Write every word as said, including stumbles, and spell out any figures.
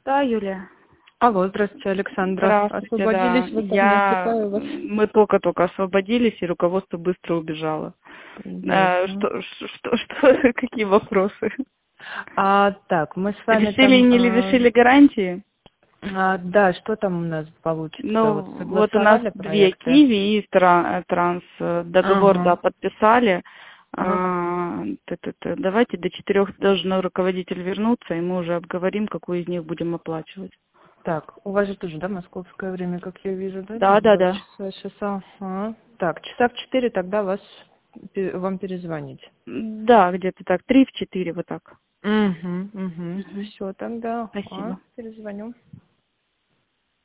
Да, Юлия. Алло, здравствуйте, Александра. Здравствуйте, да. Освободились вы ко мне, Я... отвлекаю вас. Мы только-только освободились, и руководство быстро убежало. А, Ясно. что, что, что, какие вопросы? А, так, мы с вами Решили, там... не ли а, решили гарантии? а, да, что там у нас получится? Вот Ну, вот у нас согласовали две проекты? Киви и Тра- Транс. Договор, да, Ага. подписали. Ага. А, т-т-т. Давайте до четырех должен руководитель вернуться, и мы уже обговорим, какую из них будем оплачивать. Так, у вас же тоже, да, московское время, как я вижу, да? Да, да, Два да. часа, часа. Ага. Так, часа в четыре тогда вас, пе- вам перезвонить. Да, где-то так, три в четыре, вот так. Угу, угу. Мгм. Все, тогда, а, Спасибо. перезвоню.